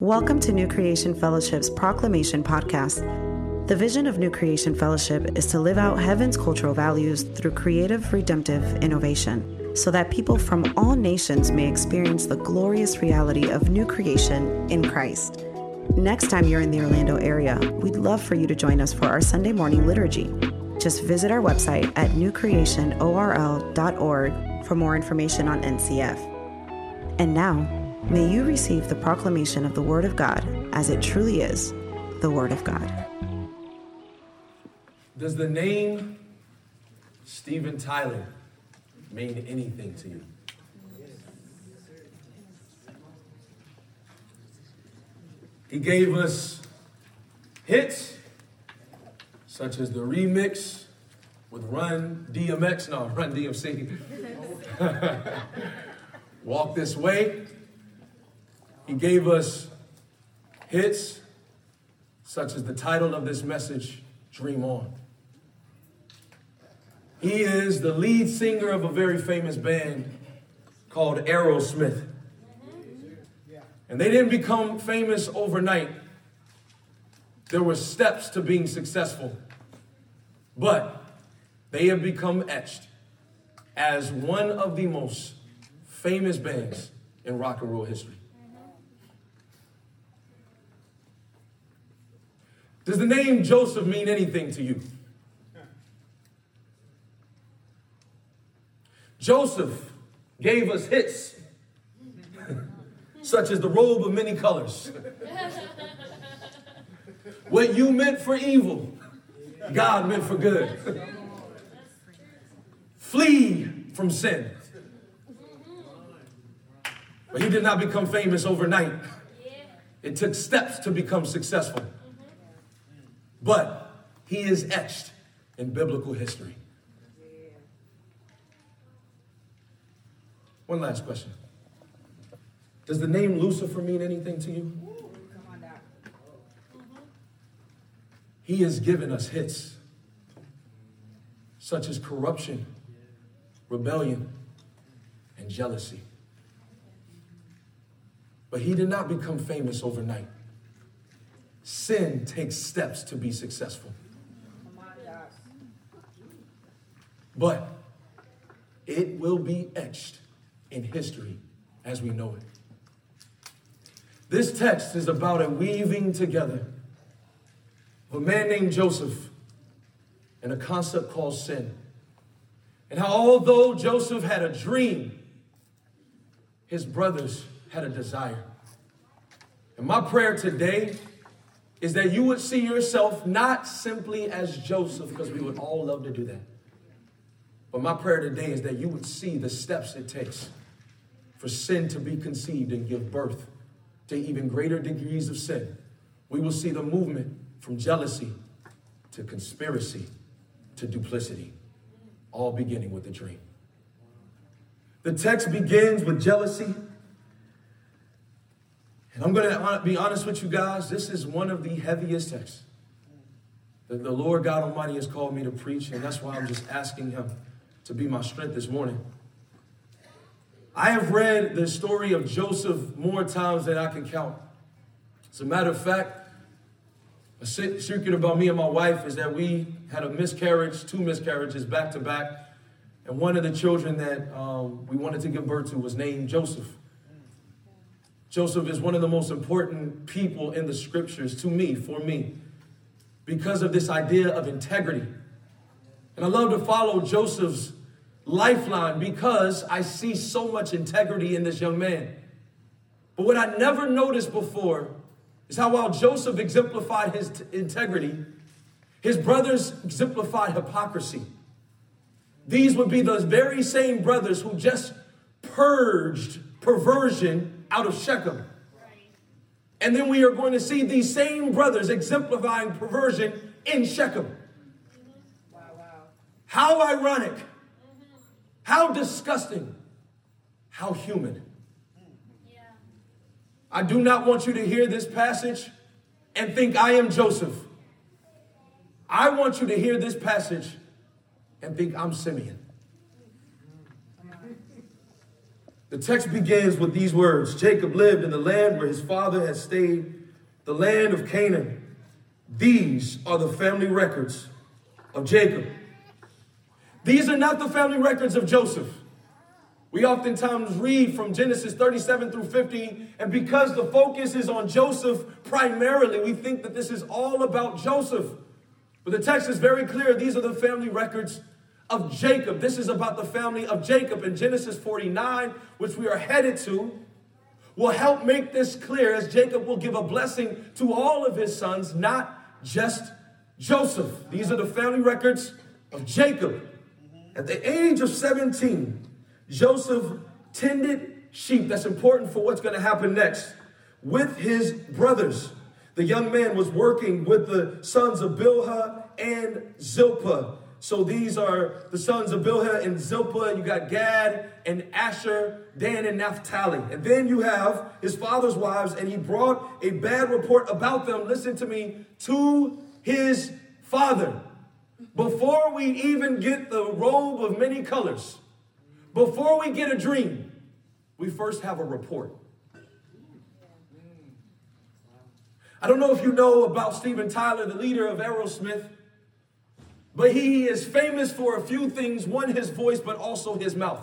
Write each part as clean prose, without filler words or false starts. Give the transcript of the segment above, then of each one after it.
Welcome to New Creation Fellowship's Proclamation Podcast. The vision of New Creation Fellowship is to live out heaven's cultural values through creative, redemptive innovation, so that people from all nations may experience the glorious reality of new creation in Christ. Next time you're in the Orlando area, we'd love for you to join us for our Sunday morning liturgy. Just visit our website at newcreationorl.org for more information on NCF. And now, may you receive the proclamation of the Word of God as it truly is, the Word of God. Does the name Steven Tyler mean anything to you? He gave us hits such as the remix with Run DMC, Walk This Way. He gave us hits such as the title of this message, Dream On. He is the lead singer of a very famous band called Aerosmith. And they didn't become famous overnight. There were steps to being successful. But they have become etched as one of the most famous bands in rock and roll history. Does the name Joseph mean anything to you? Joseph gave us hits, such as the robe of many colors. What you meant for evil, God meant for good. Flee from sin. But he did not become famous overnight. It took steps to become successful. But he is etched in biblical history. One last question. Does the name Lucifer mean anything to you? He has given us hits such as corruption, rebellion, and jealousy. But he did not become famous overnight. Sin takes steps to be successful. But it will be etched in history as we know it. This text is about a weaving together of a man named Joseph and a concept called sin. And how although Joseph had a dream, his brothers had a desire. And my prayer today is that you would see yourself not simply as Joseph, because we would all love to do that. But my prayer today is that you would see the steps it takes for sin to be conceived and give birth to even greater degrees of sin. We will see the movement from jealousy to conspiracy to duplicity, all beginning with a dream. The text begins with jealousy. And I'm going to be honest with you guys, this is one of the heaviest texts that the Lord God Almighty has called me to preach, and that's why I'm just asking him to be my strength this morning. I have read the story of Joseph more times than I can count. As a matter of fact, a secret about me and my wife is that we had a miscarriage, 2 miscarriages back to back, and one of the children that we wanted to give birth to was named Joseph. Joseph is one of the most important people in the scriptures to me, for me, because of this idea of integrity. And I love to follow Joseph's lifeline because I see so much integrity in this young man. But what I never noticed before is how while Joseph exemplified his integrity, his brothers exemplified hypocrisy. These would be those very same brothers who just purged perversion out of Shechem. And then we are going to see these same brothers exemplifying perversion in Shechem. Wow. How ironic. How disgusting. How human. Yeah. I do not want you to hear this passage and think I am Joseph. I want you to hear this passage and think I'm Simeon. The text begins with these words. Jacob lived in the land where his father had stayed, the land of Canaan. These are the family records of Jacob. These are not the family records of Joseph. We oftentimes read from Genesis 37 through 50, and because the focus is on Joseph primarily, we think that this is all about Joseph. But the text is very clear. These are the family records of Jacob. This is about the family of Jacob. In Genesis 49, which we are headed to, will help make this clear, as Jacob will give a blessing to all of his sons, not just Joseph. These are the family records of Jacob. At the age of 17, Joseph tended sheep. That's important for what's going to happen next. With his brothers. The young man was working with the sons of Bilhah and Zilpah. So these are the sons of Bilhah and Zilpah. You got Gad and Asher, Dan and Naphtali. And then you have his father's wives, and he brought a bad report about them, listen to me, to his father. Before we even get the robe of many colors, before we get a dream, we first have a report. I don't know if you know about Steven Tyler, the leader of Aerosmith, but he is famous for a few things. One, his voice, but also his mouth.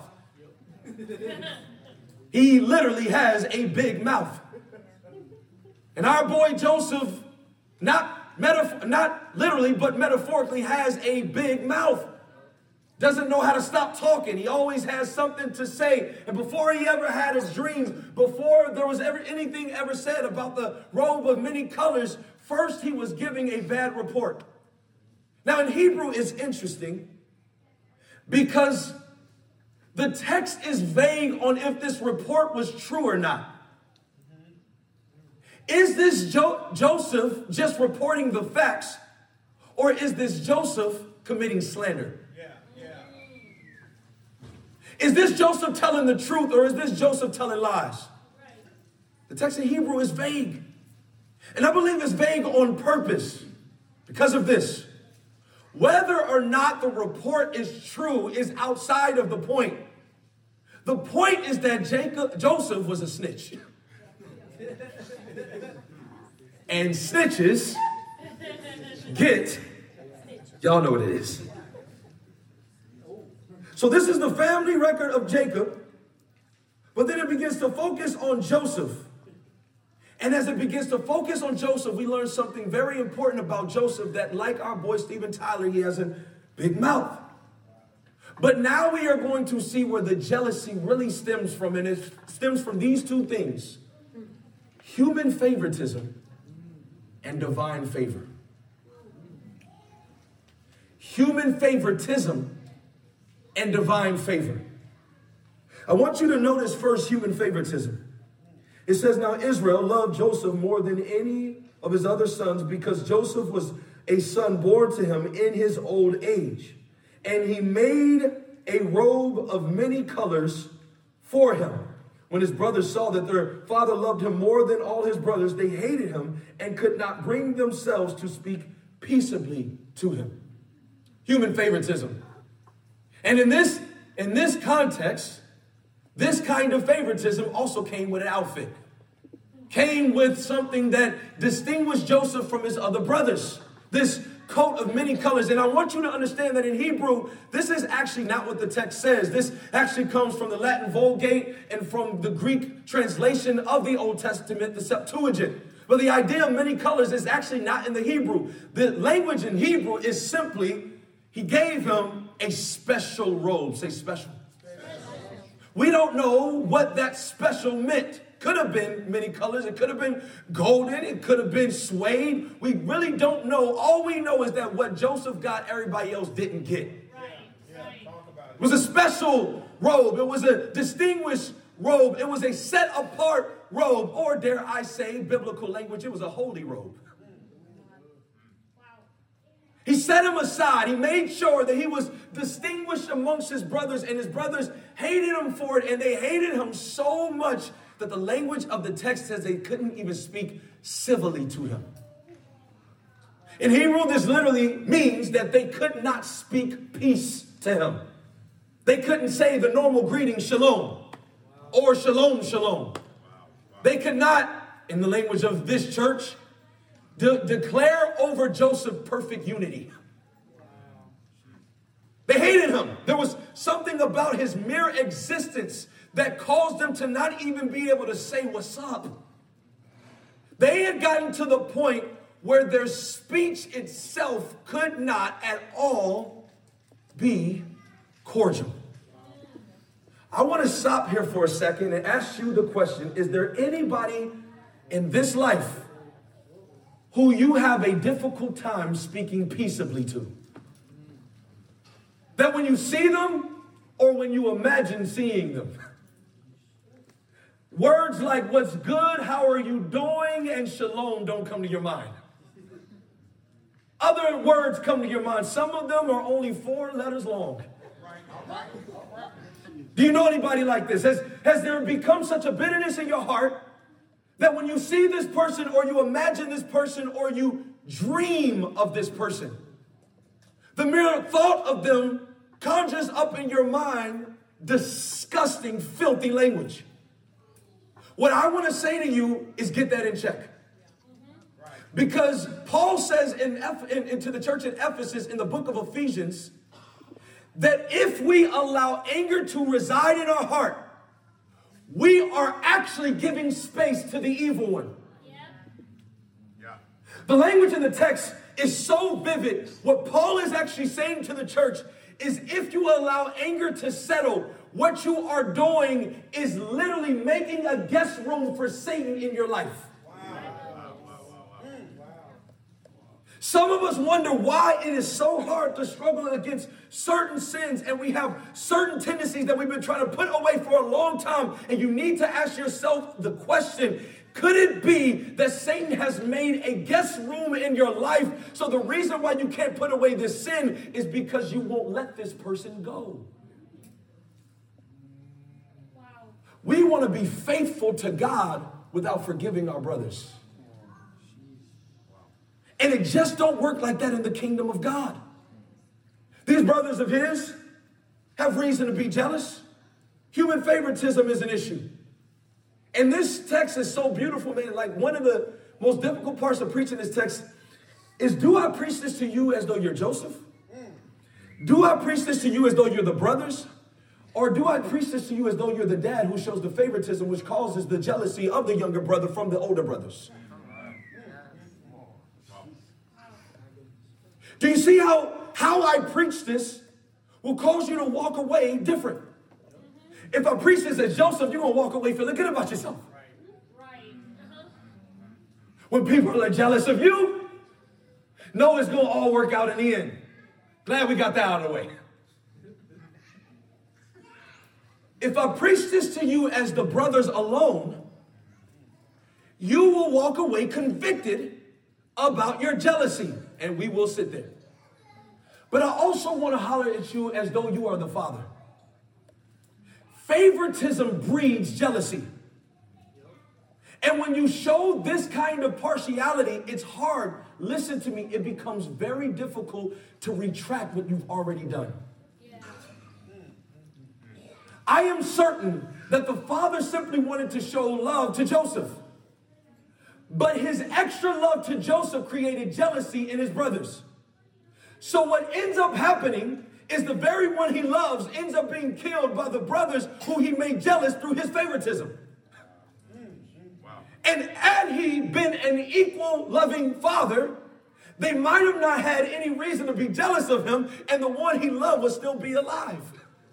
He literally has a big mouth. And our boy Joseph, not literally, but metaphorically, has a big mouth. Doesn't know how to stop talking. He always has something to say. And before he ever had his dreams, before there was anything ever said about the robe of many colors, first he was giving a bad report. Now in Hebrew it's interesting because the text is vague on if this report was true or not. Is this Joseph just reporting the facts, or is this Joseph committing slander? Is this Joseph telling the truth, or is this Joseph telling lies? The text in Hebrew is vague. And I believe it's vague on purpose because of this. Whether or not the report is true is outside of the point. The point is that Joseph was a snitch. And snitches get, y'all know what it is. So this is the family record of Jacob, but then it begins to focus on Joseph. And as it begins to focus on Joseph, we learn something very important about Joseph, that like our boy Steven Tyler, he has a big mouth. But now we are going to see where the jealousy really stems from, and it stems from these two things: human favoritism and divine favor. Human favoritism and divine favor. I want you to notice first human favoritism. It says, now Israel loved Joseph more than any of his other sons because Joseph was a son born to him in his old age. And he made a robe of many colors for him. When his brothers saw that their father loved him more than all his brothers, they hated him and could not bring themselves to speak peaceably to him. Human favoritism. And in this context, this kind of favoritism also came with an outfit. Came with something that distinguished Joseph from his other brothers. This coat of many colors. And I want you to understand that in Hebrew, this is actually not what the text says. This actually comes from the Latin Vulgate and from the Greek translation of the Old Testament, the Septuagint. But the idea of many colors is actually not in the Hebrew. The language in Hebrew is simply, he gave him a special robe. Say special. We don't know what that special meant. Could have been many colors. It could have been golden. It could have been suede. We really don't know. All we know is that what Joseph got, everybody else didn't get. It was a special robe. It was a distinguished robe. It was a set apart robe. Or dare I say, biblical language, it was a holy robe. He set him aside. He made sure that he was distinguished amongst his brothers, and his brothers hated him for it, and they hated him so much that the language of the text says they couldn't even speak civilly to him. In Hebrew, this literally means that they could not speak peace to him. They couldn't say the normal greeting, shalom. or shalom, shalom. They could not, in the language of this church, declare over Joseph perfect unity. They hated him. There was something about his mere existence that caused them to not even be able to say what's up. They had gotten to the point where their speech itself could not at all be cordial. I want to stop here for a second and ask you the question, is there anybody in this life who you have a difficult time speaking peaceably to? That when you see them or when you imagine seeing them, words like what's good, how are you doing, and shalom don't come to your mind. Other words come to your mind. Some of them are only 4 letters long. Do you know anybody like this? Has there become such a bitterness in your heart that when you see this person or you imagine this person or you dream of this person, the mere thought of them conjures up in your mind disgusting, filthy language? What I want to say to you is get that in check. Because Paul says to the church at Ephesus in the book of Ephesians that if we allow anger to reside in our heart, we are actually giving space to the evil one. Yeah. The language in the text is so vivid. What Paul is actually saying to the church is if you allow anger to settle, what you are doing is literally making a guest room for Satan in your life. Some of us wonder why it is so hard to struggle against certain sins, and we have certain tendencies that we've been trying to put away for a long time. And you need to ask yourself the question, could it be that Satan has made a guest room in your life? So the reason why you can't put away this sin is because you won't let this person go. Wow. We want to be faithful to God without forgiving our brothers. And it just don't work like that in the kingdom of God. These brothers of his have reason to be jealous. Human favoritism is an issue. And this text is so beautiful, man. Like one of the most difficult parts of preaching this text is, do I preach this to you as though you're Joseph? Do I preach this to you as though you're the brothers? Or do I preach this to you as though you're the dad who shows the favoritism which causes the jealousy of the younger brother from the older brothers? Do you see how I preach this will cause you to walk away different? If I preach this as Joseph, you're going to walk away feeling good about yourself. Right. When people are jealous of you, know it's going to all work out in the end. Glad we got that out of the way. If I preach this to you as the brothers alone, you will walk away convicted about your jealousy, and we will sit there. But I also want to holler at you as though you are the father. Favoritism breeds jealousy. And when you show this kind of partiality, it's hard. Listen to me, it becomes very difficult to retract what you've already done. I am certain that the father simply wanted to show love to Joseph. But his extra love to Joseph created jealousy in his brothers. So what ends up happening is the very one he loves ends up being killed by the brothers who he made jealous through his favoritism. Wow. And had he been an equal loving father, they might have not had any reason to be jealous of him, and the one he loved would still be alive.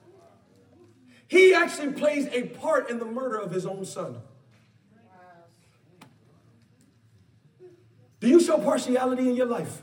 He actually plays a part in the murder of his own son. Do you show partiality in your life?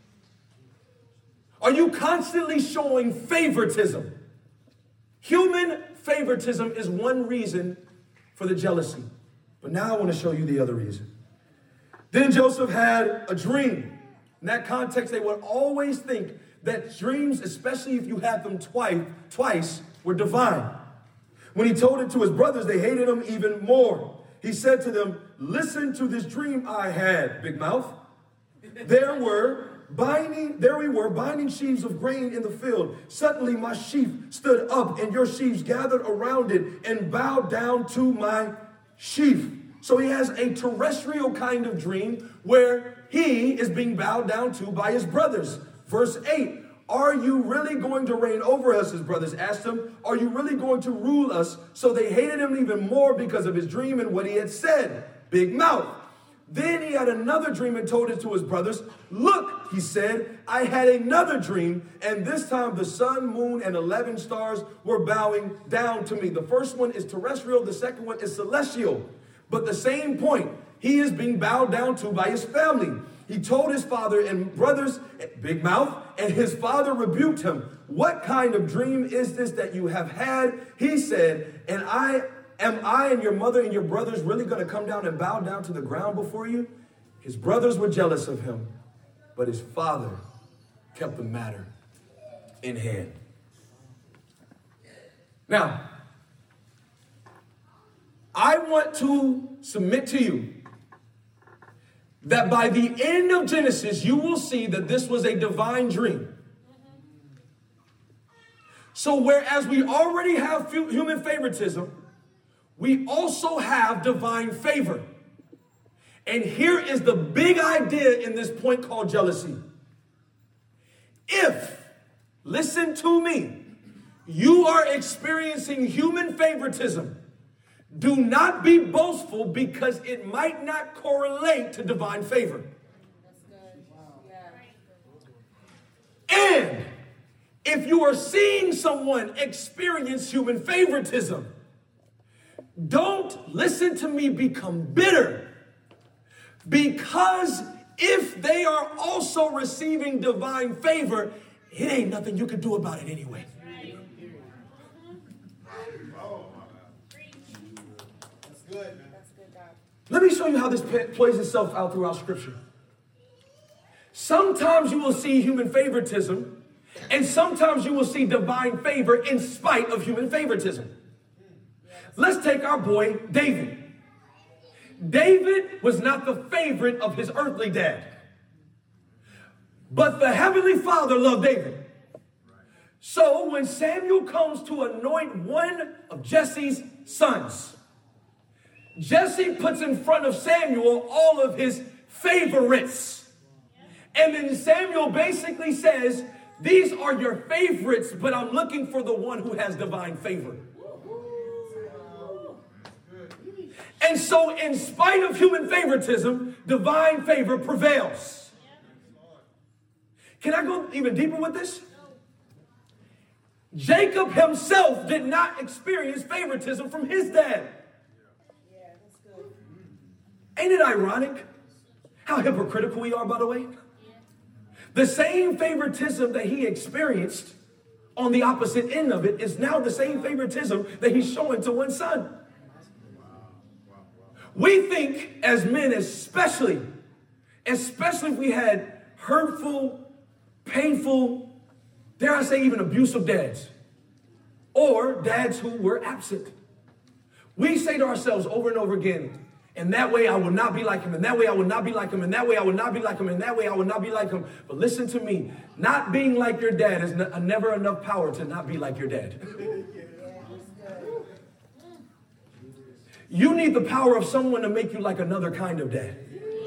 Are you constantly showing favoritism? Human favoritism is one reason for the jealousy. But now I want to show you the other reason. Then Joseph had a dream. In that context, they would always think that dreams, especially if you had them twice, were divine. When he told it to his brothers, they hated him even more. He said to them, listen to this dream I had, big mouth. There were there we were, binding sheaves of grain in the field. Suddenly my sheaf stood up, and your sheaves gathered around it and bowed down to my sheaf. So he has a terrestrial kind of dream where he is being bowed down to by his brothers. Verse 8, are you really going to reign over us, his brothers asked him. Are you really going to rule us? So they hated him even more because of his dream and what he had said. Big mouth. Then he had another dream and told it to his brothers. Look, he said, I had another dream, and this time the sun, moon, and 11 stars were bowing down to me. The first one is terrestrial, the second one is celestial. But the same point, he is being bowed down to by his family. He told his father and brothers, big mouth, and his father rebuked him. What kind of dream is this that you have had? He said, am I and your mother and your brothers really going to come down and bow down to the ground before you? His brothers were jealous of him, but his father kept the matter in hand. Now, I want to submit to you that by the end of Genesis, you will see that this was a divine dream. So whereas we already have human favoritism, we also have divine favor. And here is the big idea in this point called jealousy. If, listen to me, you are experiencing human favoritism, do not be boastful because it might not correlate to divine favor. That's good. Yeah. And if you are seeing someone experience human favoritism, don't, listen to me, become bitter. Because if they are also receiving divine favor, it ain't nothing you can do about it anyway. Let me show you how this plays itself out throughout Scripture. Sometimes you will see human favoritism, and sometimes you will see divine favor in spite of human favoritism. Let's take our boy David. David was not the favorite of his earthly dad, but the heavenly Father loved David. So when Samuel comes to anoint one of Jesse's sons, Jesse puts in front of Samuel all of his favorites. And then Samuel basically says, these are your favorites, but I'm looking for the one who has divine favor. And so in spite of human favoritism, divine favor prevails. Can I go even deeper with this? Jacob himself did not experience favoritism from his dad. Ain't it ironic how hypocritical we are, by the way? The same favoritism that he experienced on the opposite end of it is now the same favoritism that he's showing to one son. We think as men, especially if we had hurtful, painful, dare I say even abusive dads, or dads who were absent. We say to ourselves over and over again, and that way I will not be like him, and that way I will not be like him, and that way I will not be like him, and that way I will not be like him. But listen to me, not being like your dad is never enough power to not be like your dad. You need the power of someone to make you like another kind of dad.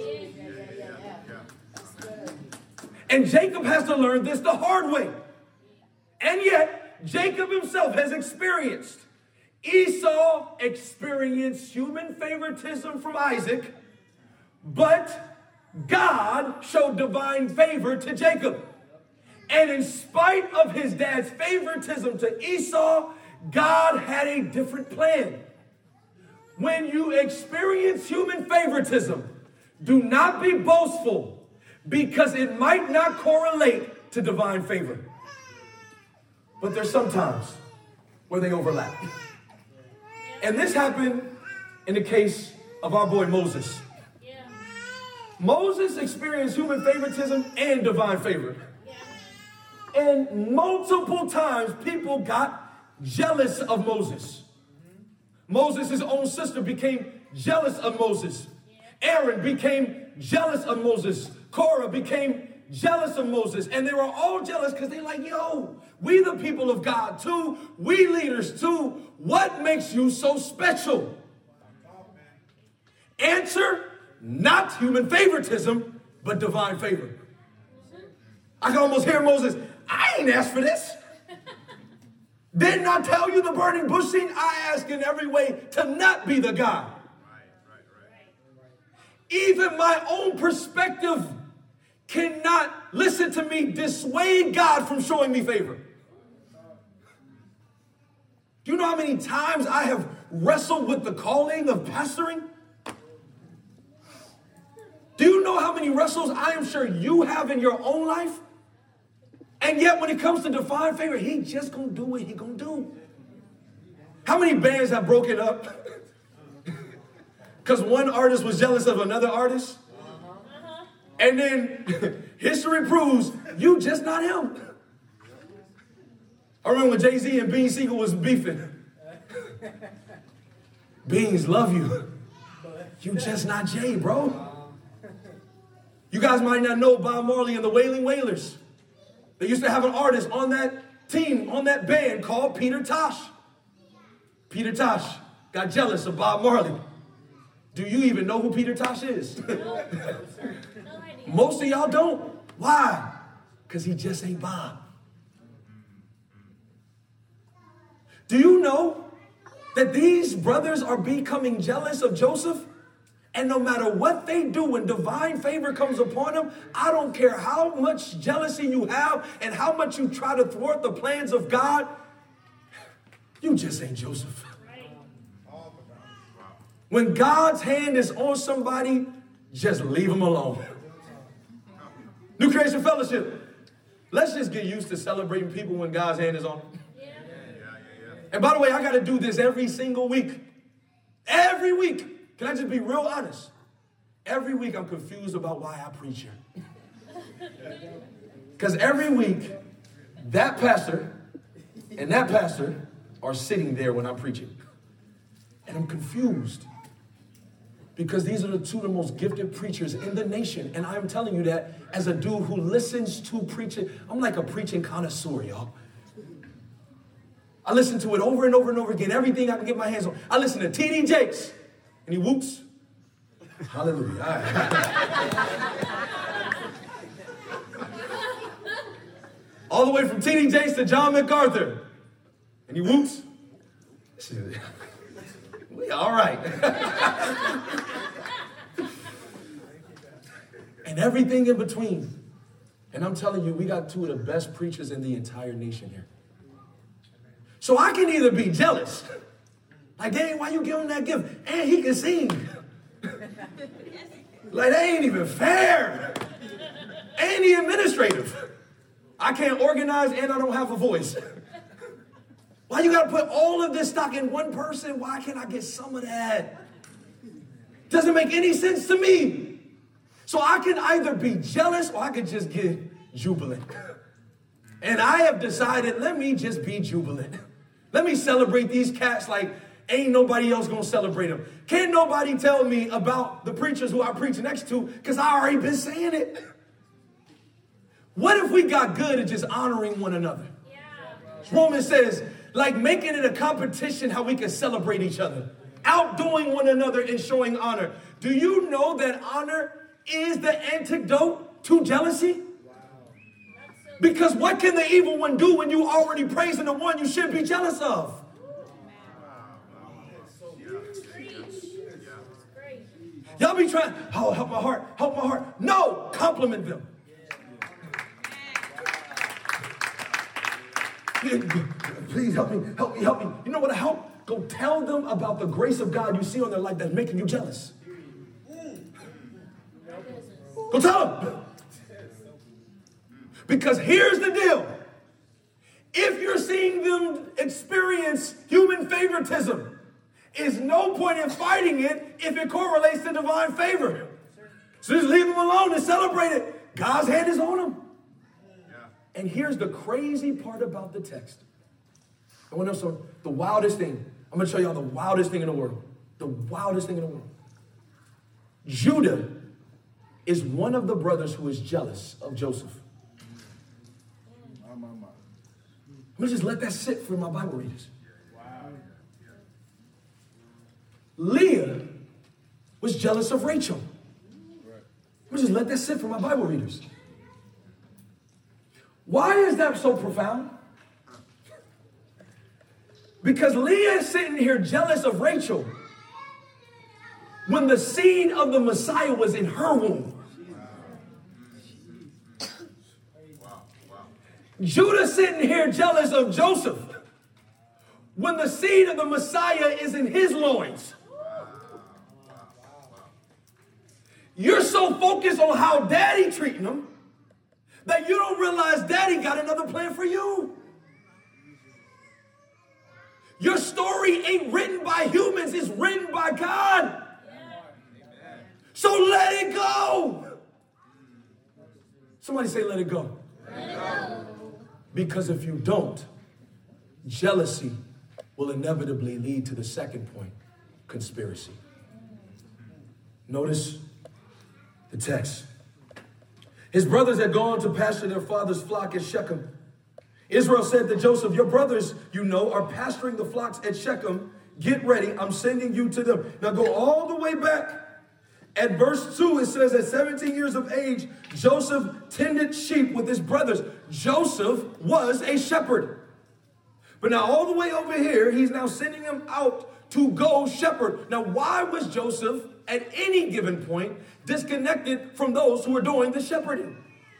And Jacob has to learn this the hard way. And yet, Jacob himself has experienced. Esau experienced human favoritism from Isaac, but God showed divine favor to Jacob. And in spite of his dad's favoritism to Esau, God had a different plan. When you experience human favoritism, do not be boastful because it might not correlate to divine favor. But there's some times where they overlap. And this happened in the case of our boy Moses. Yeah. Moses experienced human favoritism and divine favor. Yeah. And multiple times people got jealous of Moses. Moses' own sister became jealous of Moses. Aaron became jealous of Moses. Korah became jealous of Moses. And they were all jealous because they're like, yo, we the people of God too. We leaders too. What makes you so special? Answer, not human favoritism, but divine favor. I can almost hear Moses, I ain't asked for this. Didn't I tell you the burning bush scene? I ask in every way to not be the guy. Even my own perspective cannot, listen to me, dissuade God from showing me favor. Do you know how many times I have wrestled with the calling of pastoring? Do you know how many wrestles I am sure you have in your own life? And yet when it comes to divine favor, he just gonna do what he gonna do. How many bands have broken up because one artist was jealous of another artist? And then history proves you just not him. I remember when Jay-Z and Bean Siegel was beefing. Beans, love you. You just not Jay, bro. You guys might not know Bob Marley and the Wailing Wailers. They used to have an artist on that team, on that band called Peter Tosh. Peter Tosh got jealous of Bob Marley. Do you even know who Peter Tosh is? No. Most of y'all don't. Why? Because he just ain't Bob. Do you know that these brothers are becoming jealous of Joseph? And no matter what they do, when divine favor comes upon them, I don't care how much jealousy you have and how much you try to thwart the plans of God, you just ain't Joseph. When God's hand is on somebody, just leave them alone. New Creation Fellowship, let's just get used to celebrating people when God's hand is on them. And by the way, I got to do this every single week. Every week. Can I just be real honest? Every week I'm confused about why I preach here. Because every week, that pastor and that pastor are sitting there when I'm preaching. And I'm confused. Because these are the two of the most gifted preachers in the nation. And I'm telling you that as a dude who listens to preaching. I'm like a preaching connoisseur, y'all. I listen to it over and over and over again. Everything I can get my hands on. I listen to T.D. Jakes. And he whoops. Hallelujah. All right. All the way from T.D. Jakes to John MacArthur. And he whoops. We all right. And everything in between. And I'm telling you, we got two of the best preachers in the entire nation here. So I can either be jealous. Like, dang, why you give him that gift? And he can sing. Like, that ain't even fair. And he administrative. I can't organize and I don't have a voice. Why you got to put all of this stock in one person? Why can't I get some of that? Doesn't make any sense to me. So I can either be jealous or I could just get jubilant. And I have decided, let me just be jubilant. Let me celebrate these cats like ain't nobody else gonna celebrate them. Can't nobody tell me about the preachers who I preach next to because I already been saying it. What if we got good at just honoring one another? Yeah. Romans says, like making it a competition how we can celebrate each other. Outdoing one another and showing honor. Do you know that honor is the antidote to jealousy? Because what can the evil one do when you already praising the one you should be jealous of? Y'all be trying, oh, help my heart. No, compliment them. Please help me. You know what I help? Go tell them about the grace of God you see on their life that's making you jealous. Go tell them. Because here's the deal. If you're seeing them experience human favoritism, is no point in fighting it if it correlates to divine favor. So just leave them alone and celebrate it. God's hand is on them. And here's the crazy part about the text. I want to know the wildest thing. I'm going to show y'all the wildest thing in the world. The wildest thing in the world. Judah is one of the brothers who is jealous of Joseph. I'm going to just let that sit for my Bible readers. Leah was jealous of Rachel. I'm going to just let that sit for my Bible readers. Why is that so profound? Because Leah is sitting here jealous of Rachel when the seed of the Messiah was in her womb. Judah sitting here jealous of Joseph when the seed of the Messiah is in his loins. You're so focused on how daddy treating him that you don't realize daddy got another plan for you. Your story ain't written by humans, it's written by God. So let it go. Somebody say, let it go. Let it go. Because if you don't, jealousy will inevitably lead to the second point, conspiracy. Notice the text. His brothers had gone to pasture their father's flock at Shechem. Israel said to Joseph, your brothers, you know, are pasturing the flocks at Shechem. Get ready, I'm sending you to them. Now go all the way back. At verse 2, it says at 17 years of age, Joseph tended sheep with his brothers. Joseph was a shepherd. But now all the way over here, he's now sending him out to go shepherd. Now why was Joseph at any given point disconnected from those who were doing the shepherding?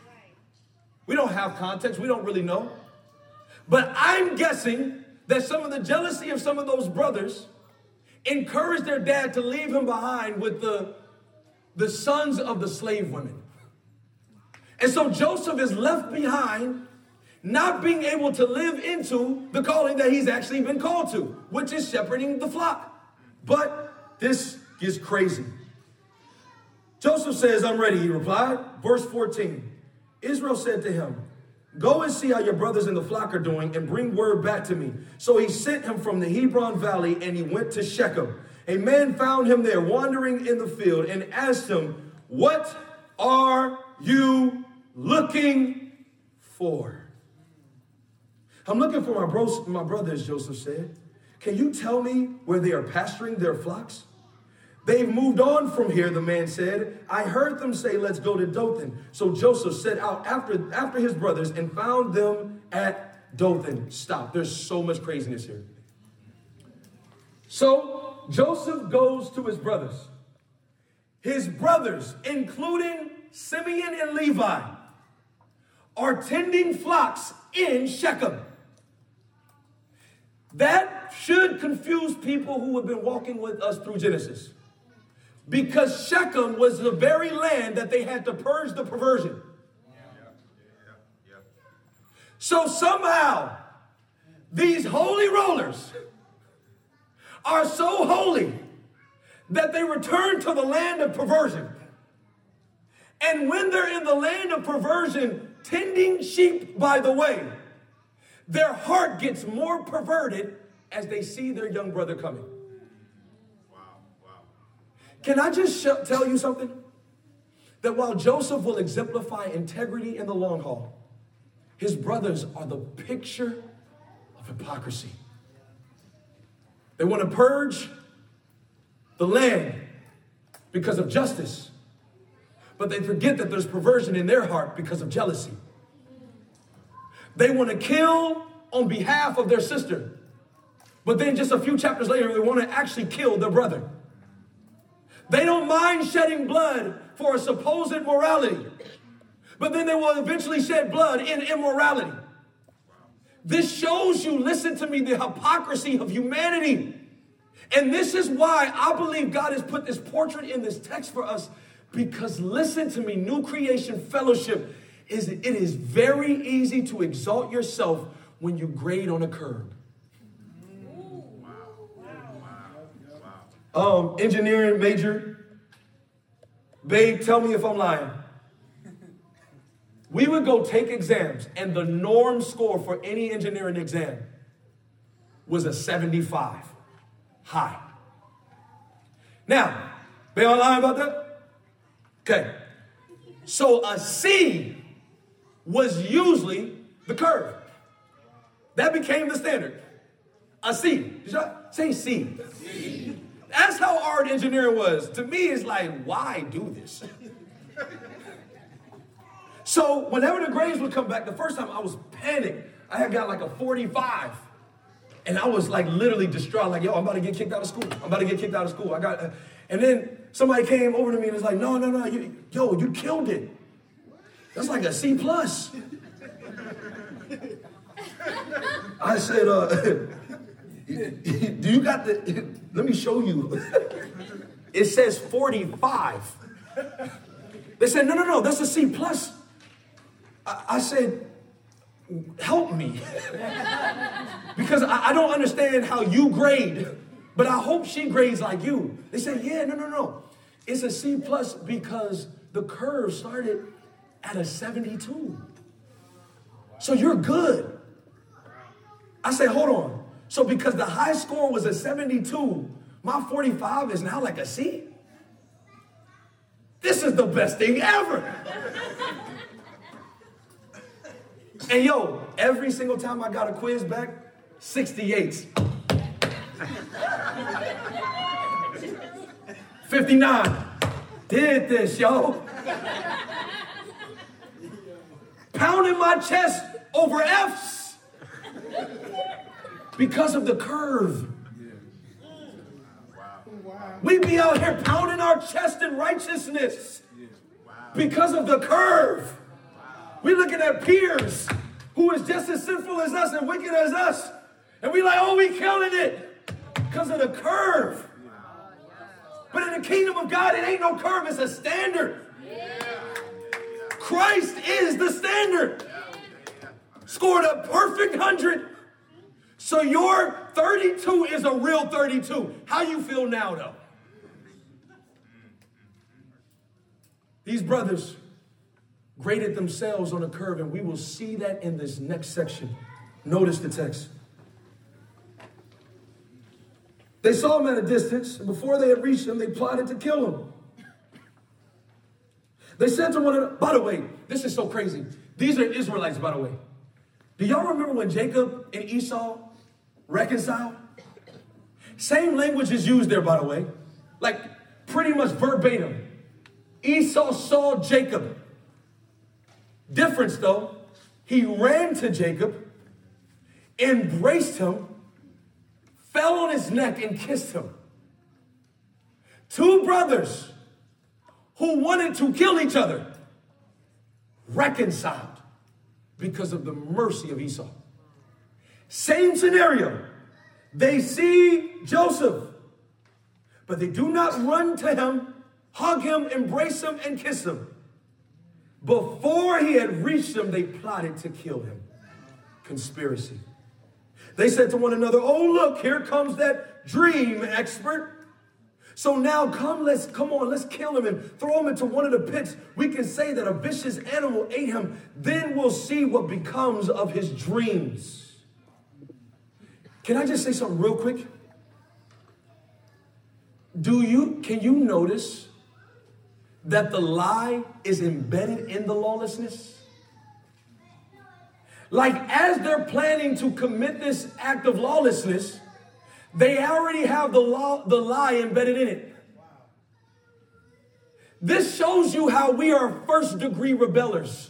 We don't have context. We don't really know. But I'm guessing that some of the jealousy of some of those brothers encouraged their dad to leave him behind with the sons of the slave women. And so Joseph is left behind, not being able to live into the calling that he's actually been called to, which is shepherding the flock. But this gets crazy. Joseph says, I'm ready, he replied. Verse 14, Israel said to him, go and see how your brothers in the flock are doing and bring word back to me. So he sent him from the Hebron Valley and he went to Shechem. A man found him there wandering in the field and asked him, what are you looking for? I'm looking for my brothers, Joseph said. Can you tell me where they are pasturing their flocks? They've moved on from here, the man said. I heard them say, let's go to Dothan. So Joseph set out after his brothers and found them at Dothan. Stop. There's so much craziness here. So Joseph goes to his brothers. His brothers, including Simeon and Levi, are tending flocks in Shechem. That should confuse people who have been walking with us through Genesis. Because Shechem was the very land that they had to purge the perversion. So somehow, these holy rollers are so holy that they return to the land of perversion. And when they're in the land of perversion, tending sheep by the way, their heart gets more perverted as they see their young brother coming. Can I just tell you something? That while Joseph will exemplify integrity in the long haul, his brothers are the picture of hypocrisy. They want to purge the land because of justice, but they forget that there's perversion in their heart because of jealousy. They want to kill on behalf of their sister, but then just a few chapters later, they want to actually kill their brother. They don't mind shedding blood for a supposed morality, but then they will eventually shed blood in immorality. This shows you, listen to me, the hypocrisy of humanity. And this is why I believe God has put this portrait in this text for us, because listen to me, New Creation Fellowship, it is very easy to exalt yourself when you grade on a curve. Engineering major, babe, tell me if I'm lying. We would go take exams, and the norm score for any engineering exam was a 75. High. Now, babe, I'm lying about that? Okay. So a C was usually the curve. That became the standard. A C. Did y'all say C? C. That's how hard engineering was. To me, it's like, why do this? So whenever the grades would come back, the first time I was panicked. I had got like a 45. And I was like literally distraught. Like, yo, I'm about to get kicked out of school. I'm about to get kicked out of school. And then somebody came over to me and was like, no, you killed it. That's like a C+. I said, do you got let me show you. It says 45. They said, no, that's a C+. I said, help me. Because I don't understand how you grade, but I hope she grades like you. They said, yeah, no. It's a C+ because the curve started at a 72. So you're good. I said, hold on. So because the high score was a 72, my 45 is now like a C? This is the best thing ever. And yo, every single time I got a quiz back, 68. 59. Did this, yo. Pounding my chest over F's because of the curve. We be out here pounding our chest in righteousness because of the curve. We're looking at peers who is just as sinful as us and wicked as us. And we like, oh, we killing it because of the curve. But in the kingdom of God, it ain't no curve. It's a standard. Christ is the standard. Scored a perfect 100. So your 32 is a real 32. How you feel now, though? These brothers graded themselves on a curve, and we will see that in this next section. Notice the text. They saw him at a distance, and before they had reached him, they plotted to kill him. They said to one another, by the way, this is so crazy. These are Israelites, by the way. Do y'all remember when Jacob and Esau reconciled? Same language is used there, by the way. Like pretty much verbatim. Esau saw Jacob. Difference though, he ran to Jacob, embraced him, fell on his neck and kissed him. Two brothers who wanted to kill each other reconciled because of the mercy of Esau. Same scenario. They see Joseph, but they do not run to him, hug him, embrace him, and kiss him. Before he had reached them, they plotted to kill him. Conspiracy. They said to one another, oh, look, here comes that dream expert. So now let's kill him and throw him into one of the pits. We can say that a vicious animal ate him. Then we'll see what becomes of his dreams. Can I just say something real quick? Can you notice that the lie is embedded in the lawlessness? Like as they're planning to commit this act of lawlessness, they already have the lie embedded in it. This shows you how we are first-degree rebellers.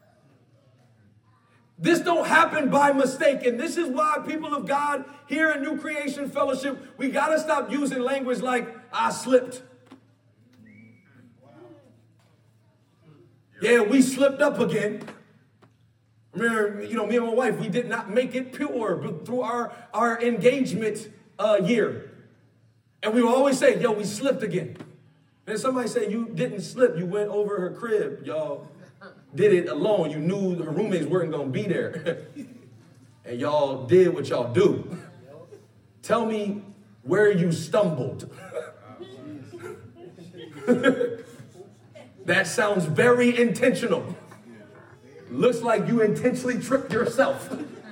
This don't happen by mistake. And this is why people of God here in New Creation Fellowship, we got to stop using language like, I slipped. Yeah, we slipped up again. Remember, me and my wife, we did not make it pure through our engagement year. And we would always say, yo, we slipped again. And somebody say, you didn't slip. You went over her crib. Y'all did it alone. You knew her roommates weren't going to be there. And y'all did what y'all do. Tell me where you stumbled. That sounds very intentional. Looks like you intentionally tripped yourself.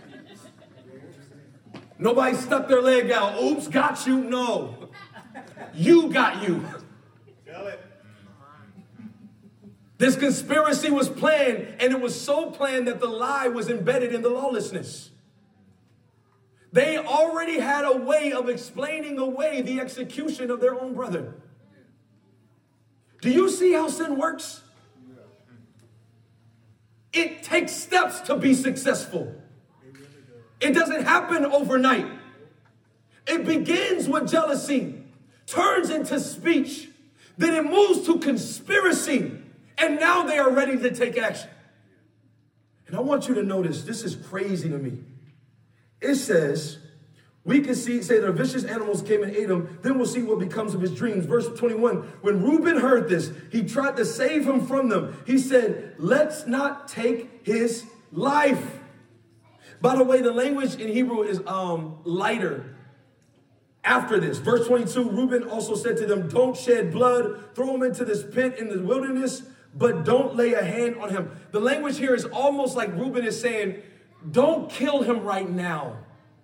Nobody stuck their leg out. Oops, got you. No. You got you. This conspiracy was planned, and it was so planned that the lie was embedded in the lawlessness. They already had a way of explaining away the execution of their own brother. Do you see how sin works? It takes steps to be successful. It doesn't happen overnight. It begins with jealousy, turns into speech, then it moves to conspiracy, and now they are ready to take action. And I want you to notice, this is crazy to me. It says, we can say the vicious animals came and ate him, then we'll see what becomes of his dreams. Verse 21, when Reuben heard this, he tried to save him from them. He said, let's not take his life. By the way, the language in Hebrew is lighter. After this, verse 22, Reuben also said to them, don't shed blood, throw him into this pit in the wilderness, but don't lay a hand on him. The language here is almost like Reuben is saying, don't kill him right now.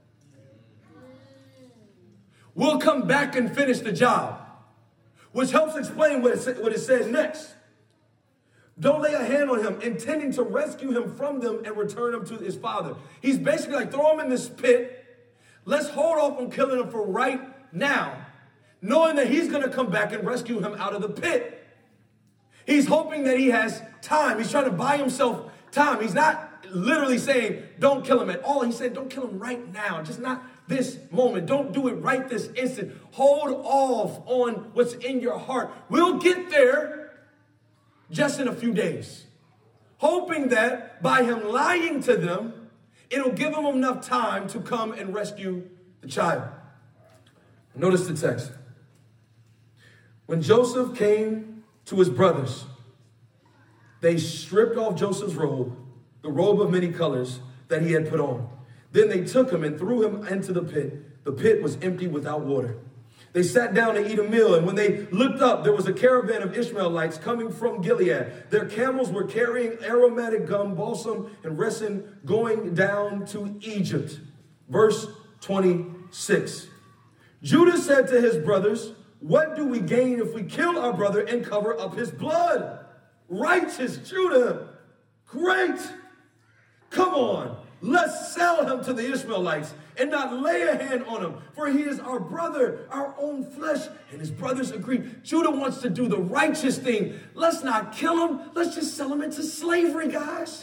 We'll come back and finish the job. Which helps explain what it says next. Don't lay a hand on him, intending to rescue him from them and return him to his father. He's basically like, throw him in this pit. Let's hold off on killing him for right now, knowing that he's going to come back and rescue him out of the pit. He's hoping that he has time. He's trying to buy himself time. He's not literally saying, don't kill him at all. He said, don't kill him right now. Just not this moment. Don't do it right this instant. Hold off on what's in your heart. We'll get there just in a few days. Hoping that by him lying to them, it'll give him enough time to come and rescue the child. Notice the text. When Joseph came to his brothers, they stripped off Joseph's robe, the robe of many colors that he had put on. Then they took him and threw him into the pit. The pit was empty without water. They sat down to eat a meal, and when they looked up, there was a caravan of Ishmaelites coming from Gilead. Their camels were carrying aromatic gum, balsam, and resin going down to Egypt. Verse 26. Judah said to his brothers, what do we gain if we kill our brother and cover up his blood? Righteous Judah. Great. Come on. Let's sell him to the Ishmaelites and not lay a hand on him, for he is our brother, our own flesh. And his brothers agreed. Judah wants to do the righteous thing. Let's not kill him. Let's just sell him into slavery, guys.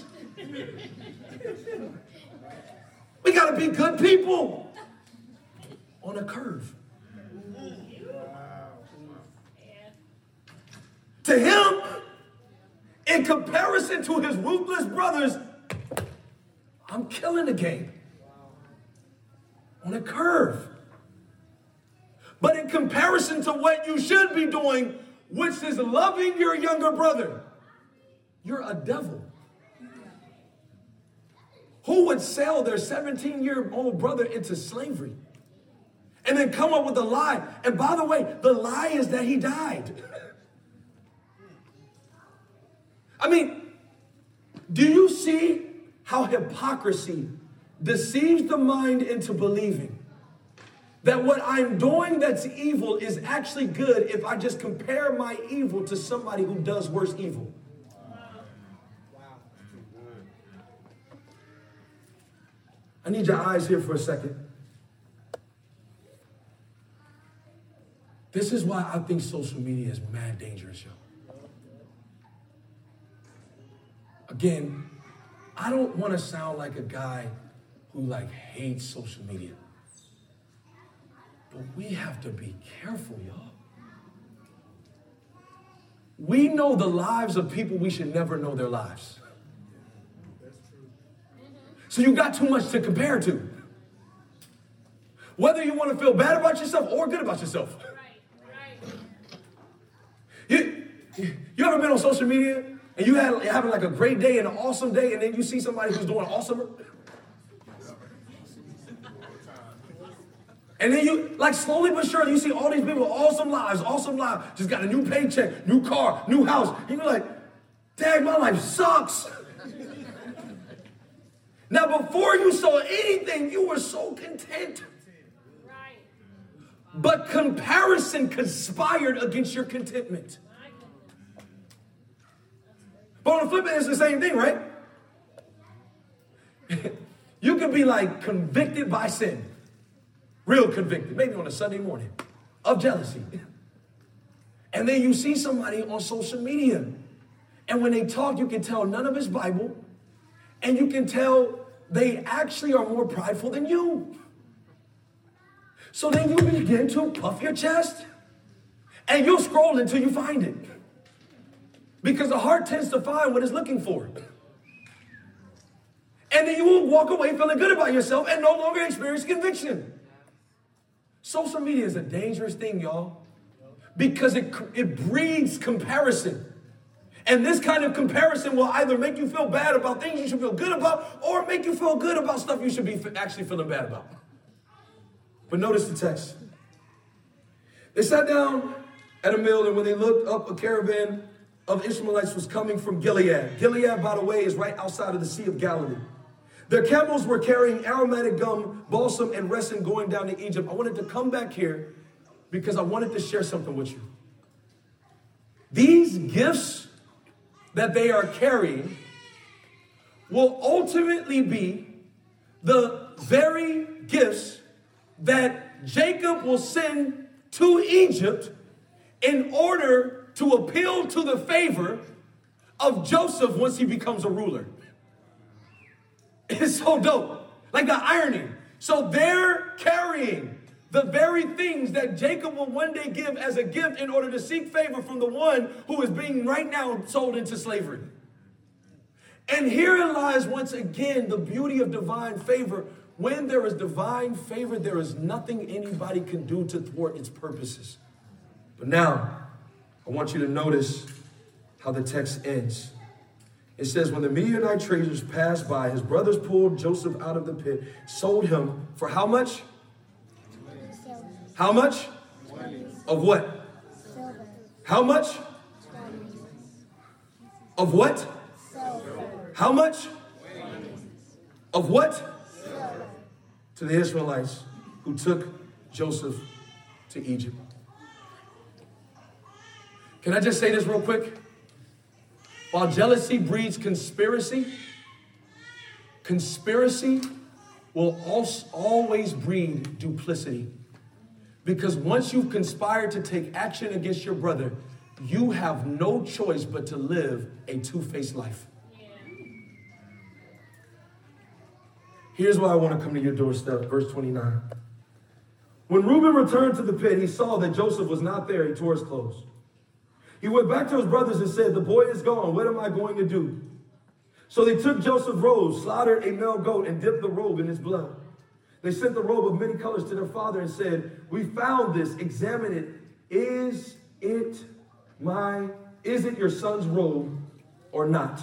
We got to be good people on a curve. To him, in comparison to his ruthless brothers, I'm killing the game on a curve. But in comparison to what you should be doing, which is loving your younger brother, you're a devil. Who would sell their 17-year-old brother into slavery and then come up with a lie? And by the way, the lie is that he died. I mean, do you see how hypocrisy deceives the mind into believing that what I'm doing that's evil is actually good if I just compare my evil to somebody who does worse evil? I need your eyes here for a second. This is why I think social media is mad dangerous, yo. Again, I don't want to sound like a guy who hates social media. But we have to be careful, y'all. We know the lives of people we should never know their lives. So you got too much to compare to. Whether you want to feel bad about yourself or good about yourself. You ever been on social media and you having a great day and an awesome day, and then you see somebody who's doing awesomer? And then you, slowly but surely, you see all these people with awesome lives, just got a new paycheck, new car, new house. And you're like, dang, my life sucks. Now, before you saw anything, you were so content. Right. But comparison conspired against your contentment. on the flip, it's the same thing, right? You can be like convicted by sin. Real convicted, maybe on a Sunday morning, of jealousy. And then you see somebody on social media. And when they talk, you can tell none of it's Bible. And you can tell they actually are more prideful than you. So then you begin to puff your chest. And you'll scroll until you find it. Because the heart tends to find what it's looking for. And then you will walk away feeling good about yourself and no longer experience conviction. Social media is a dangerous thing, y'all. Because it breeds comparison. And this kind of comparison will either make you feel bad about things you should feel good about, or make you feel good about stuff you should be actually feeling bad about. But notice the text. They sat down at a meal, and when they looked up, a caravan of Ishmaelites was coming from Gilead. Gilead, by the way, is right outside of the Sea of Galilee. Their camels were carrying aromatic gum, balsam, and resin going down to Egypt. I wanted to come back here because I wanted to share something with you. These gifts that they are carrying will ultimately be the very gifts that Jacob will send to Egypt in order to appeal to the favor of Joseph once he becomes a ruler. It's so dope. Like the irony. So they're carrying the very things that Jacob will one day give as a gift in order to seek favor from the one who is being right now sold into slavery. And herein lies once again the beauty of divine favor. When there is divine favor, there is nothing anybody can do to thwart its purposes. But now, I want you to notice how the text ends. It says, when the Midianite traders passed by, his brothers pulled Joseph out of the pit, sold him for how much? How much? Of what? How much? Of what? How much? Of what? To the Israelites who took Joseph to Egypt. Can I just say this real quick? While jealousy breeds conspiracy, conspiracy will always breed duplicity. Because once you've conspired to take action against your brother, you have no choice but to live a two-faced life. Here's why I want to come to your doorstep, verse 29. When Reuben returned to the pit, he saw that Joseph was not there. He tore his clothes. He went back to his brothers and said, the boy is gone. What am I going to do? So they took Joseph's robe, slaughtered a male goat, and dipped the robe in his blood. They sent the robe of many colors to their father and said, we found this. Examine it. Is it your son's robe or not?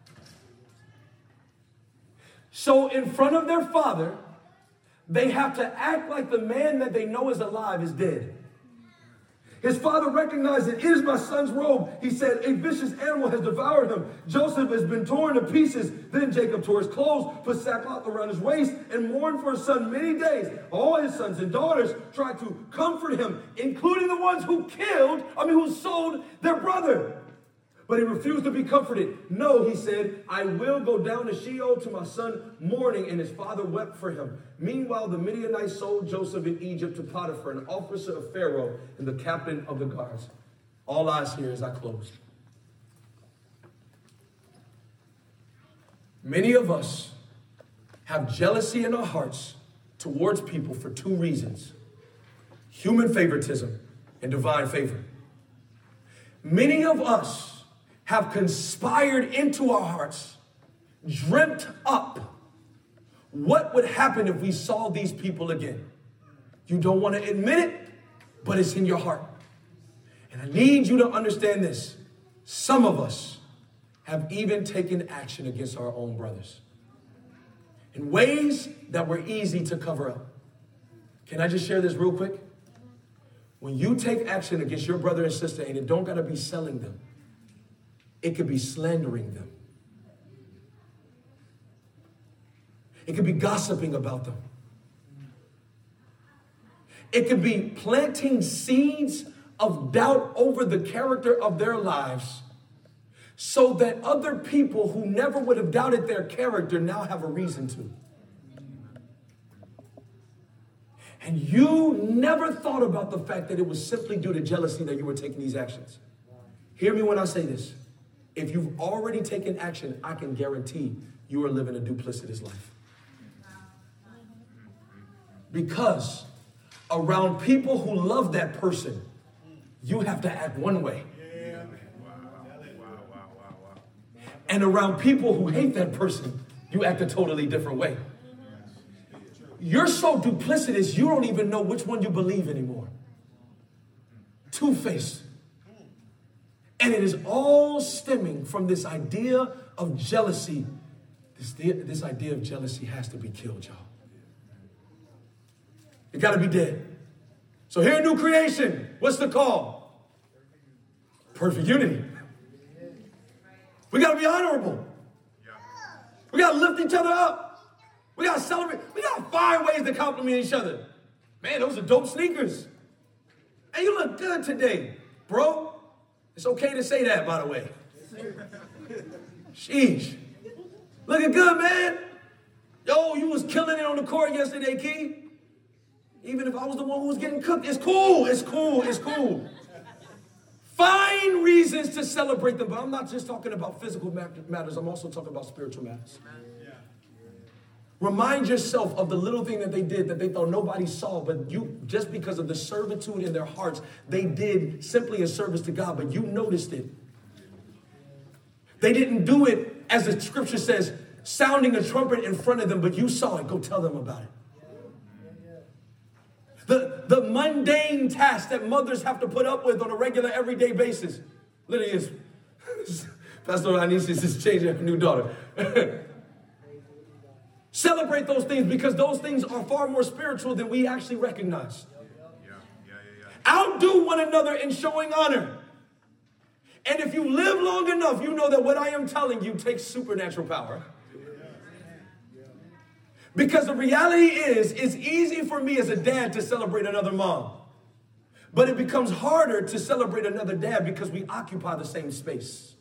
So in front of their father, they have to act like the man that they know is alive is dead. His father recognized it. It is my son's robe. He said, a vicious animal has devoured him. Joseph has been torn to pieces. Then Jacob tore his clothes, put sackcloth around his waist, and mourned for his son many days. All his sons and daughters tried to comfort him, including the ones who sold their brother. But he refused to be comforted. No, he said, I will go down to Sheol to my son mourning. And his father wept for him. Meanwhile, the Midianites sold Joseph in Egypt to Potiphar, an officer of Pharaoh and the captain of the guards. All eyes here as I close. Many of us have jealousy in our hearts towards people for two reasons: human favoritism and divine favor. Many of us have conspired into our hearts, dreamt up what would happen if we saw these people again. You don't want to admit it, but it's in your heart. And I need you to understand this. Some of us have even taken action against our own brothers in ways that were easy to cover up. Can I just share this real quick? When you take action against your brother and sister, and it don't got to be selling them, it could be slandering them. It could be gossiping about them. It could be planting seeds of doubt over the character of their lives so that other people who never would have doubted their character now have a reason to. And you never thought about the fact that it was simply due to jealousy that you were taking these actions. Hear me when I say this. If you've already taken action, I can guarantee you are living a duplicitous life. Because around people who love that person, you have to act one way. And around people who hate that person, you act a totally different way. You're so duplicitous, you don't even know which one you believe anymore. Two-faced. And it is all stemming from this idea of jealousy. This idea of jealousy has to be killed, y'all. It got to be dead. So here in New Creation, what's the call? Perfect unity. We got to be honorable. We got to lift each other up. We got to celebrate. We got to find ways to compliment each other. Man, those are dope sneakers. Hey, you look good today, bro. It's okay to say that, by the way. Sheesh. Looking good, man. Yo, you was killing it on the court yesterday, Key. Even if I was the one who was getting cooked, it's cool. It's cool. It's cool. Find reasons to celebrate them. But I'm not just talking about physical matters. I'm also talking about spiritual matters. Remind yourself of the little thing that they did that they thought nobody saw, but you, just because of the servitude in their hearts, they did simply in service to God, but you noticed it. They didn't do it, as the scripture says, sounding a trumpet in front of them, but you saw it. Go tell them about it. The mundane tasks that mothers have to put up with on a regular, everyday basis. Literally is, Pastor Anisis is changing her new daughter. Celebrate those things because those things are far more spiritual than we actually recognize. Outdo one another in showing honor. And if you live long enough, you know that what I am telling you takes supernatural power. Because the reality is, it's easy for me as a dad to celebrate another mom. But it becomes harder to celebrate another dad because we occupy the same space.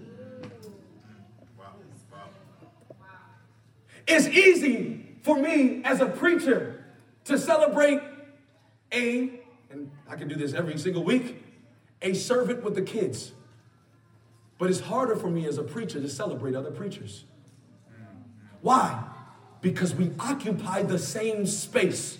It's easy for me as a preacher to celebrate and I can do this every single week, a servant with the kids. But it's harder for me as a preacher to celebrate other preachers. Why? Because we occupy the same space.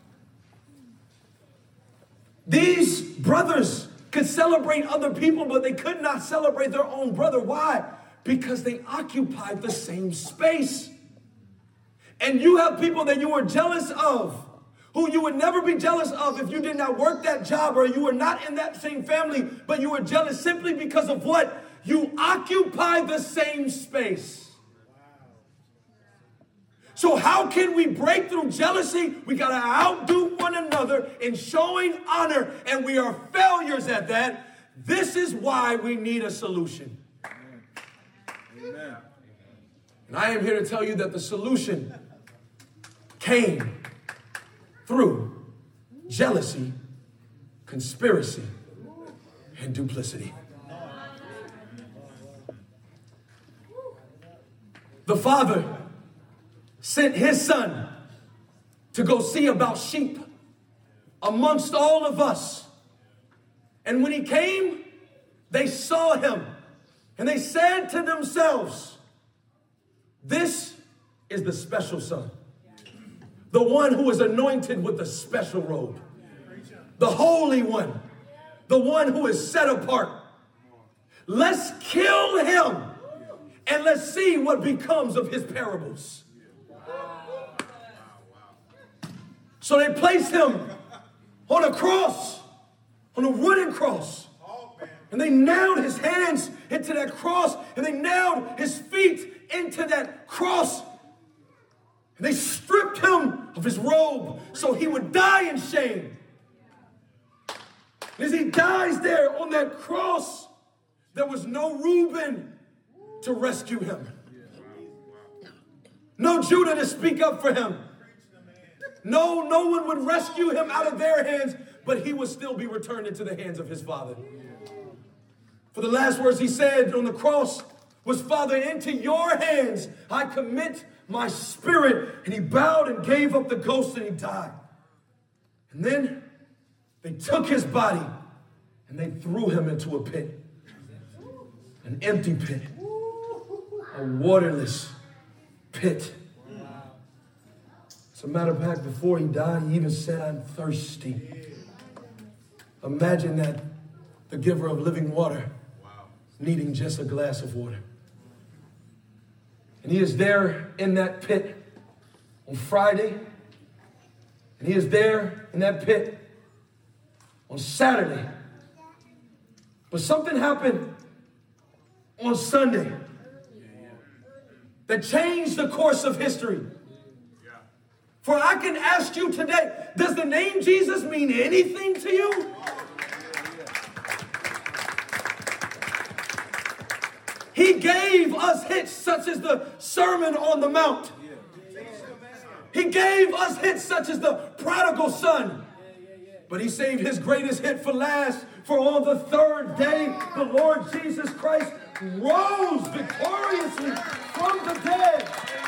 These brothers could celebrate other people, but they could not celebrate their own brother. Why? Because they occupied the same space. And you have people that you are jealous of, who you would never be jealous of if you did not work that job or you were not in that same family, but you were jealous simply because of what? You occupy the same space. So how can we break through jealousy? We got to outdo one another in showing honor, and we are failures at that. This is why we need a solution. Amen. And I am here to tell you that the solution came through jealousy, conspiracy, and duplicity. The father sent his son to go see about sheep amongst all of us. And when he came, they saw him and they said to themselves, this is the special son. The one who is anointed with the special robe. The holy one. The one who is set apart. Let's kill him and let's see what becomes of his parables. So they placed him on a cross, on a wooden cross. And they nailed his hands into that cross, and they nailed his feet into that cross. And they stripped him of his robe so he would die in shame. And as he dies there on that cross, there was no Reuben to rescue him. No Judah to speak up for him. No one would rescue him out of their hands, but he would still be returned into the hands of his father. For the last words he said on the cross was, Father, into your hands I commit my spirit. And he bowed and gave up the ghost and he died. And then they took his body and they threw him into a pit. An empty pit. A waterless pit. As a matter of fact, before he died, he even said, I'm thirsty. Imagine that, the giver of living water needing just a glass of water. And he is there in that pit on Friday. And he is there in that pit on Saturday. But something happened on Sunday that changed the course of history. For I can ask you today, does the name Jesus mean anything to you? He gave us hits such as the Sermon on the Mount. He gave us hits such as the prodigal son. But he saved his greatest hit for last. For on the third day, the Lord Jesus Christ rose victoriously from the dead.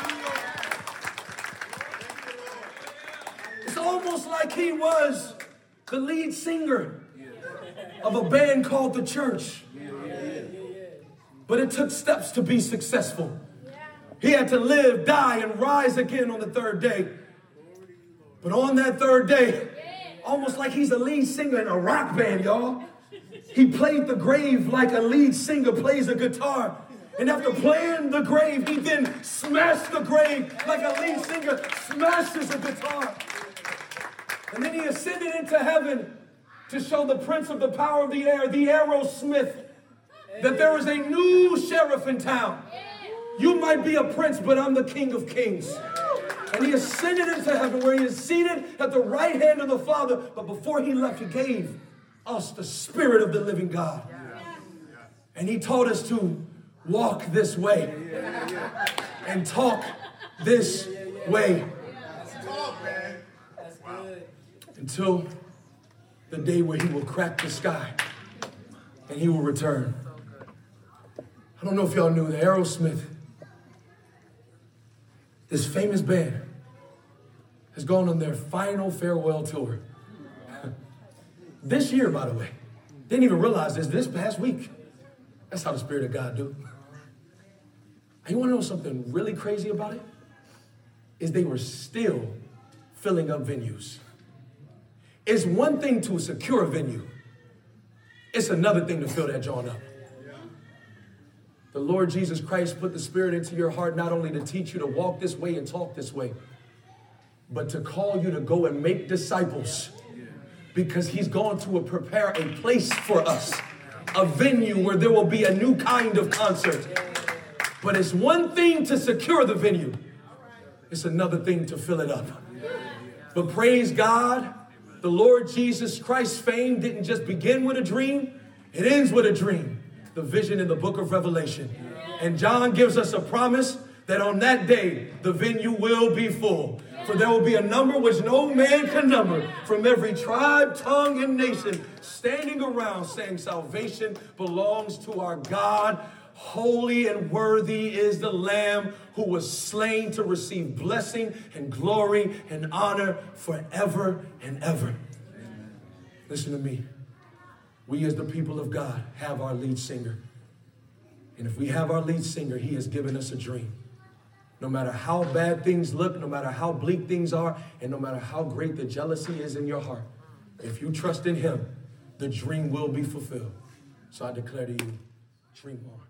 It's almost like he was the lead singer of a band called The Church. But it took steps to be successful. He had to live, die, and rise again on the third day. But on that third day, almost like he's a lead singer in a rock band, y'all. He played the grave like a lead singer plays a guitar. And after playing the grave, he then smashed the grave like a lead singer smashes a guitar. And then he ascended into heaven to show the prince of the power of the air, the Aerosmith, that there is a new sheriff in town. You might be a prince, but I'm the King of Kings. And he ascended into heaven where he is seated at the right hand of the Father. But before he left, he gave us the Spirit of the living God. And he taught us to walk this way and talk this way until the day where he will crack the sky and he will return. I don't know if y'all knew that Aerosmith, this famous band, has gone on their final farewell tour. This year, by the way. Didn't even realize this past week. That's how the Spirit of God do. And you want to know something really crazy about it? Is they were still filling up venues. It's one thing to secure a venue. It's another thing to fill that joint up. The Lord Jesus Christ put the Spirit into your heart not only to teach you to walk this way and talk this way, but to call you to go and make disciples, because he's going to prepare a place for us, a venue where there will be a new kind of concert. But it's one thing to secure the venue. It's another thing to fill it up. But praise God, the Lord Jesus Christ's fame didn't just begin with a dream. It ends with a dream. The vision in the book of Revelation. And John gives us a promise that on that day, the venue will be full. For there will be a number which no man can number, from every tribe, tongue, and nation, standing around saying salvation belongs to our God. Holy and worthy is the Lamb who was slain to receive blessing and glory and honor forever and ever. Listen to me. We as the people of God have our lead singer. And if we have our lead singer, he has given us a dream. No matter how bad things look, no matter how bleak things are, and no matter how great the jealousy is in your heart, if you trust in him, the dream will be fulfilled. So I declare to you, dream on.